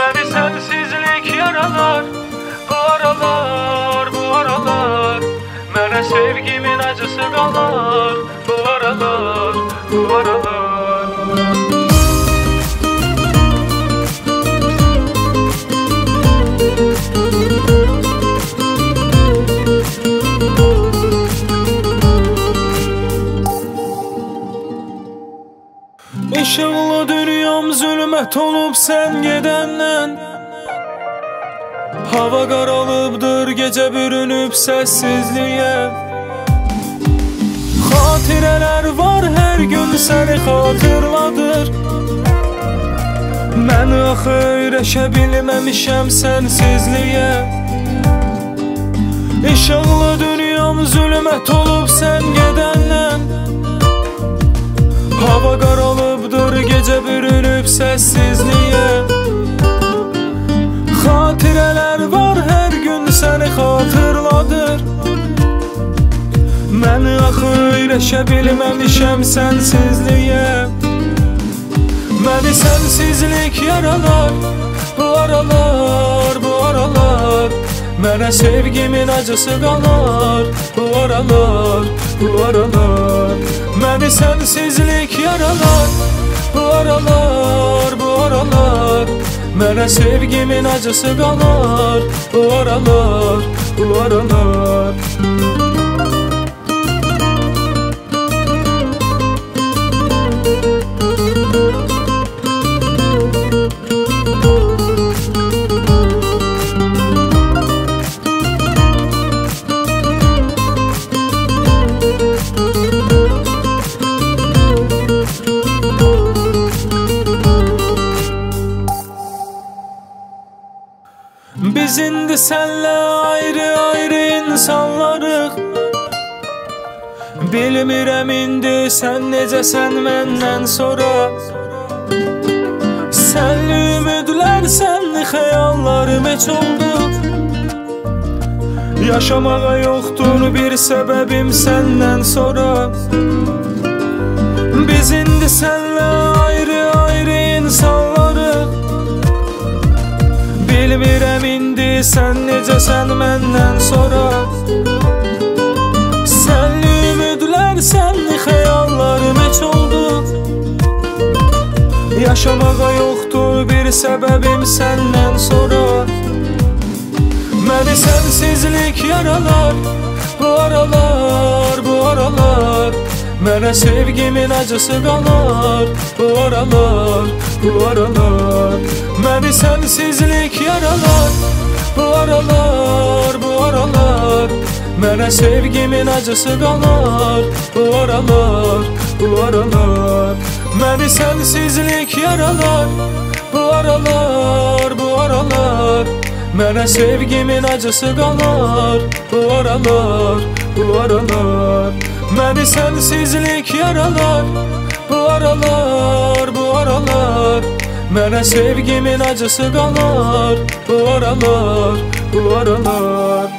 Məni sensizlik yaralar. Bu aralar, bu aralar mənə sevgimin acısı qalar. Bu aralar, bu aralar. Işıqlı dünyam zülmət olub sən gedəndən. Hava qaralıbdır, gecə bürünüb səssizliyə. Xatirələr var, hər gün səni xatırladır. Mən axı öyrəşə bilməmişəm sənsizliyə. Işıqlı dünyam zülmət olub sən gedəndən. Hava qaralıbdır, gecə bürünüb səssizliyə. Xatirələr var, hər gün səni xatırladır. Mən axı öyrəşə bilməmişəm sənsizliyə. Məni sənsizlik yaralar. Bu aralar, bu aralar mənə sevgimin acısı qalar. Bu aralar, bu aralar məni sənsizlik yaralar. Bu aralar, bu aralar mənə sevgimin acısı qalar. Bu aralar, bu aralar. Biz indi sənlə ayrı-ayrı insanlarıq. Bilmirəm indi sən necəsən məndən sonra. Sənli ümidlər, sənli xəyallarım heç oldu. Yaşamağa yoxdur bir səbəbim səndən sonra. Biz indi sənlə ayrı-ayrı insanlarıq. Bilmirəm indi sən necəsən məndən sonra. Sənli ümidlər, sənli xəyallarım heç oldu. Yaşamağa yoxdur bir səbəbim səndən sonra. Məni sənsizlik yaralar. Bu aralar, bu aralar mənə sevgimin acısı qalar. Bu aralar, bu aralar məni sənsizlik yaralar. Bu aralar, bu aralar mənə sevgimin acısı qalar. Bu aralar, bu aralar məni sənsizlik yaralar. Bu aralar, bu aralar mənə sevgimin acısı qalar. Bu aralar, bu aralar məni sənsizlik yaralar. Bu aralar, bu aralar mənə sevgimin acısı qalar. Bu aralar, bu aralar.